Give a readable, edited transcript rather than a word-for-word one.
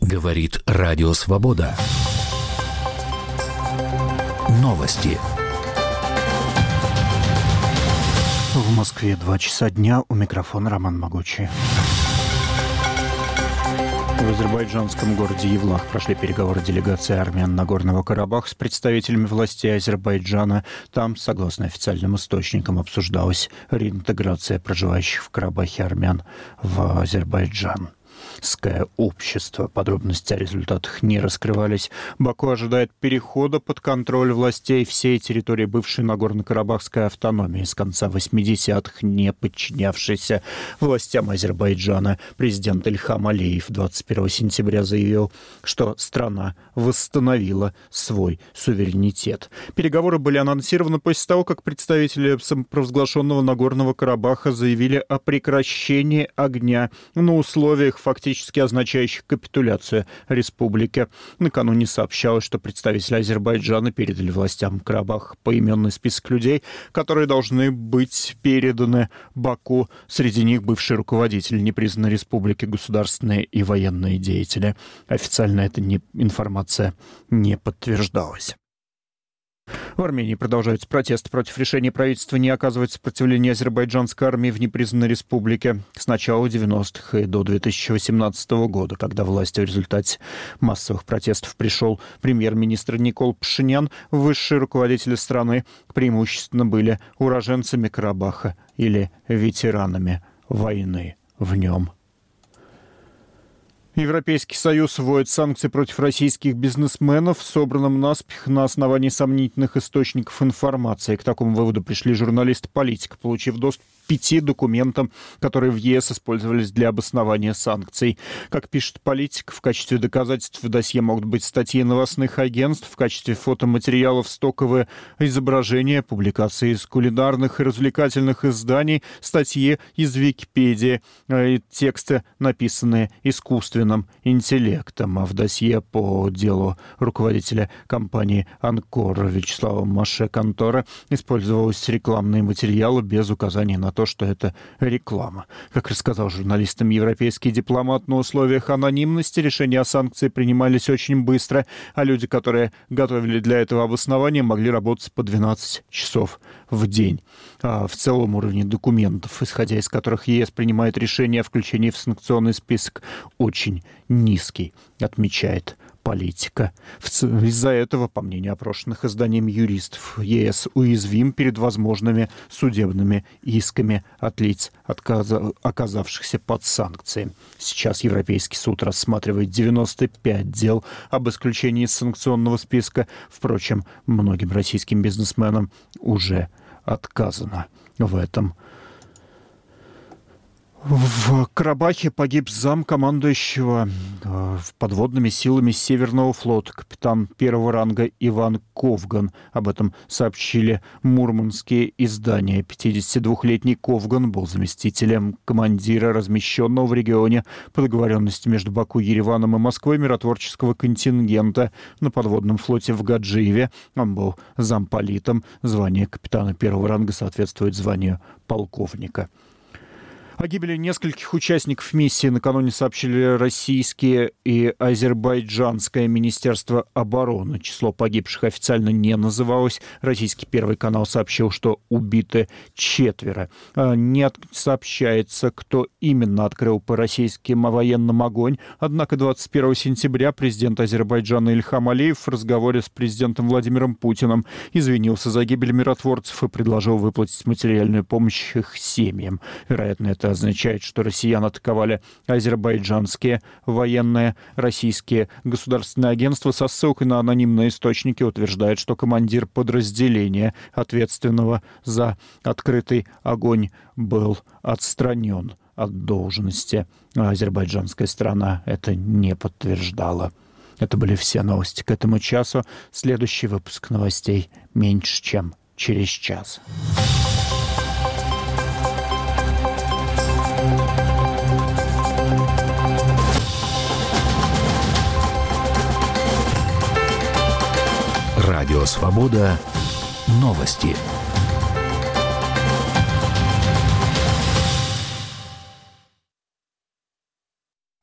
Говорит Радио Свобода. Новости. В Москве 2 часа дня. У микрофона Роман Могучий. В азербайджанском городе Евлах прошли переговоры делегации армян Нагорного Карабаха с представителями властей Азербайджана. Там, согласно официальным источникам, обсуждалась реинтеграция проживающих в Карабахе армян в Азербайджан. Общество. Подробности о результатах не раскрывались. Баку ожидает перехода под контроль властей всей территории бывшей Нагорно-Карабахской автономии с конца 80-х, не подчинявшейся властям Азербайджана. Президент Ильхам Алиев 21 сентября заявил, что страна восстановила свой суверенитет. Переговоры были анонсированы после того, как представители самопровозглашенного Нагорного Карабаха заявили о прекращении огня на условиях, фактически означающих капитуляцию республики. Накануне сообщалось, что представители Азербайджана передали властям Карабаха поименный список людей, которые должны быть переданы Баку. Среди них бывшие руководители непризнанной республики, государственные и военные деятели. Официально эта информация не подтверждалась. В Армении продолжаются протесты против решения правительства не оказывать сопротивления азербайджанской армии в непризнанной республике с начала 90-х и до 2018 года, когда в власть в результате массовых протестов пришел премьер-министр Никол Пашинян. Высшие руководители страны преимущественно были уроженцами Карабаха или ветеранами войны в нем. Европейский Союз вводит санкции против российских бизнесменов, собранным наспех на основании сомнительных источников информации. К такому выводу пришли журналисты «Политика», получив доступ к 5 документам, которые в ЕС использовались для обоснования санкций. Как пишет «Политика», в качестве доказательств в досье могут быть статьи новостных агентств, в качестве фотоматериалов стоковые изображения, публикации из кулинарных и развлекательных изданий, статьи из Википедии, тексты, написанные искусственно интеллектом. А в досье по делу руководителя компании «Анкор» Вячеслава Маше-Контора использовались рекламные материалы без указания на то, что это реклама. Как рассказал журналистам европейский дипломат, на условиях анонимности решения о санкции принимались очень быстро, а люди, которые готовили для этого обоснования, могли работать по 12 часов в день. А в целом уровень документов, исходя из которых ЕС принимает решение о включении в санкционный список, очень низкий, отмечает «Политика». Из-за этого, по мнению опрошенных изданием юристов, ЕС уязвим перед возможными судебными исками от лиц, оказавшихся под санкциями. Сейчас Европейский суд рассматривает 95 дел об исключении из санкционного списка. Впрочем, многим российским бизнесменам уже отказано в этом. В Карабахе погиб замкомандующего подводными силами Северного флота, капитан первого ранга Иван Ковган. Об этом сообщили мурманские издания. 52-летний Ковган был заместителем командира, размещенного в регионе по договоренности между Баку, Ереваном и Москвой миротворческого контингента на подводном флоте в Гаджиеве. Он был замполитом. Звание капитана первого ранга соответствует званию полковника. О гибели нескольких участников миссии накануне сообщили российские и азербайджанское Министерство обороны. Число погибших официально не называлось. Российский Первый канал сообщил, что убиты 4. Не сообщается, кто именно открыл по российским военным огонь. Однако 21 сентября президент Азербайджана Ильхам Алиев в разговоре с президентом Владимиром Путиным извинился за гибель миротворцев и предложил выплатить материальную помощь их семьям. Вероятно, это означает, что россиян атаковали азербайджанские военные. Российские государственные агентства со ссылкой на анонимные источники утверждают, что командир подразделения, ответственного за открытый огонь, был отстранен от должности. А азербайджанская сторона это не подтверждала. Это были все новости к этому часу. Следующий выпуск новостей меньше, чем через час. Радио Свобода. Новости.